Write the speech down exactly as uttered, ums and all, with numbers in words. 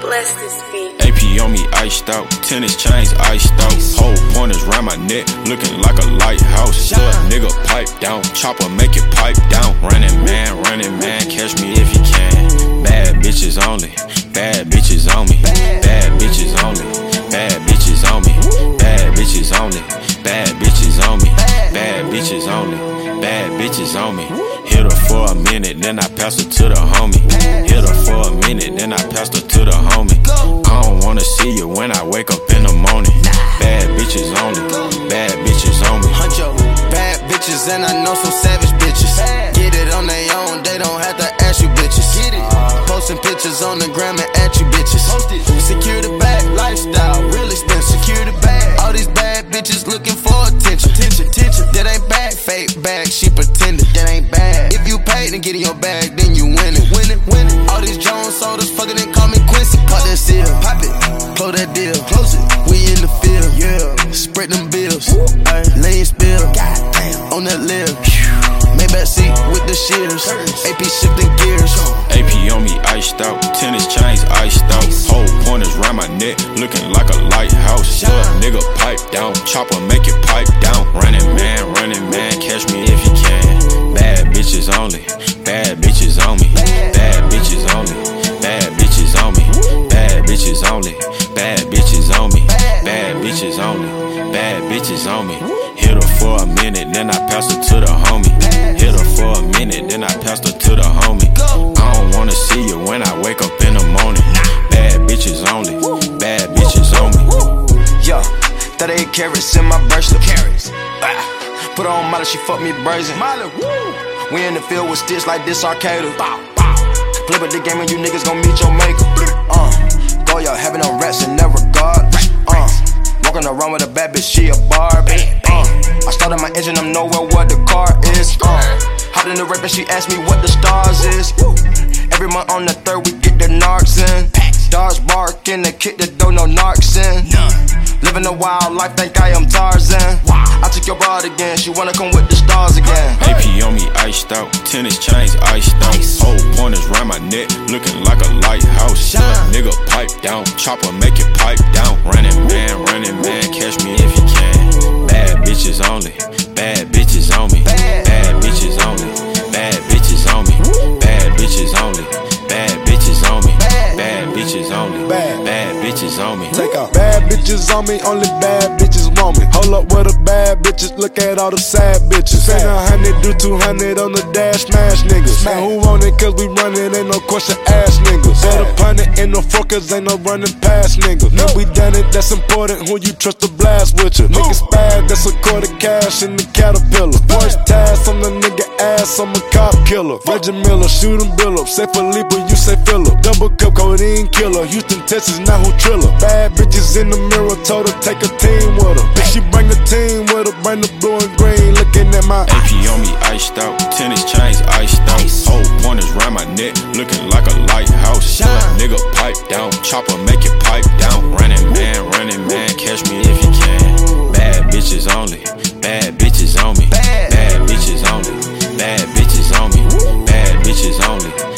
bless this beat. A P on me iced out, tennis chains iced out. Whole pointers round my neck, looking like a lighthouse. Little nigga pipe down, chopper make it pipe down. Running man, running man, catch me if you can. Bad bitches only, bad bitches on me. Bad bitches only, bad bitches on me. Bad bitches only, bad bitches on me. Bad bitches only, bad bitches on me. Hit her for a minute, then I pass her to the homie. Hit her for a minute, then I pass her to the homie. I don't wanna see you when I wake up in the morning. Bad bitches only, bad bitches on me. Huncho, bad bitches and I know some savage bitches. Get it on their own, they don't have to ask you bitches. Posting pictures on the gram and at you bitches. Secure the bag, lifestyle, real expensive. Secure the bag, all these bad bitches looking for attention. Attention, attention. That ain't bad, fake bag, she pretended. That ain't bad. If you paid and get in your bag, then you win it, win it, win it. All these Jones sodas fucking and call me Quincy. Pop that seal, pop it, close that deal, close it. We in the field, yeah. Spread them bills, lay it spill, goddamn, on that lip. Maybach seat with the shears, A P shifting gears. A P on me iced out, tennis chains iced out. Whole pointers round my neck, looking like a lighthouse. Little nigga pipe down, chopper make it pipe down. Running man, running man, catch me if you can. Bad bitches only, bad bitches on me. Bad bitches only, bad bitches on me. Bad bitches only, bad bitches on me. Bad bitches only, bad bitches on me. Hit her for a minute, then I pass her to the homie. Hit her for a minute, then I pass her to the homie. I don't wanna see you when I wake up in the morning. Bad bitches only, bad bitches on me. Yo, thirty-eight carats in my bracelet. Carats. Ah. Put on Molly, she fuck me brazen. Molly, woo. We in the field with sticks like this arcade. Flip at the game and you niggas gon' meet your maker. Uh, go yo, having no rats in that regard. Uh, walking around with a bad bitch, she a Barbie. Uh, I started my engine, I'm nowhere where the car is. Uh, hopped in the rap and she asked me what the stars is. Every month on the third we get the narcs in. Dogs barking, they kick the door, no narcs in. Living a wild life, think I am Tarzan. I took your broad again, she wanna come with the stars again. A P on me iced out, tennis chains iced out. Whole pointers round my neck, looking like a lighthouse. Little nigga pipe down, chopper make it pipe down. Running man, running man, catch me if you can. Bad bitches only, bad bitches on me. Bad bitches only, bad bitches on me. Bad bitches only, bad bitches on me. Bad bitches only, bad bitches on me. Take out bad bitches on me, only bad bitches want me. Hold up with the bad bitches, look at all the sad bitches. Say a hundred, do two hundred on the dash, smash niggas. Man, who want it? Cause we run it, ain't no question, ass niggas. Better punt it in the focus, ain't no running past niggas. No, we done it, that's important. Who you trust to blast with you? Niggas bad, that's a quarter cash in the Caterpillar. Voice task on the nigga ass, I'm a cop killer. Reggie Miller, shoot him, bill up. Say Felipe, you say Phillip. Double cup, codeine killer. Houston, Texas, now who triller? Bad bitches in the mirror, told her take a team with her. If she bring a team with her, bring the blue and green. Looking at my A P on me iced out, tennis chains iced out. Whole pointers round my neck, looking like a lighthouse. Little nigga pipe down, chopper make it pipe down. Running man, running man, catch me if you can. Bad bitches only, bad bitches on me. Bad bitches only, bad bitches on me. Bad bitches only.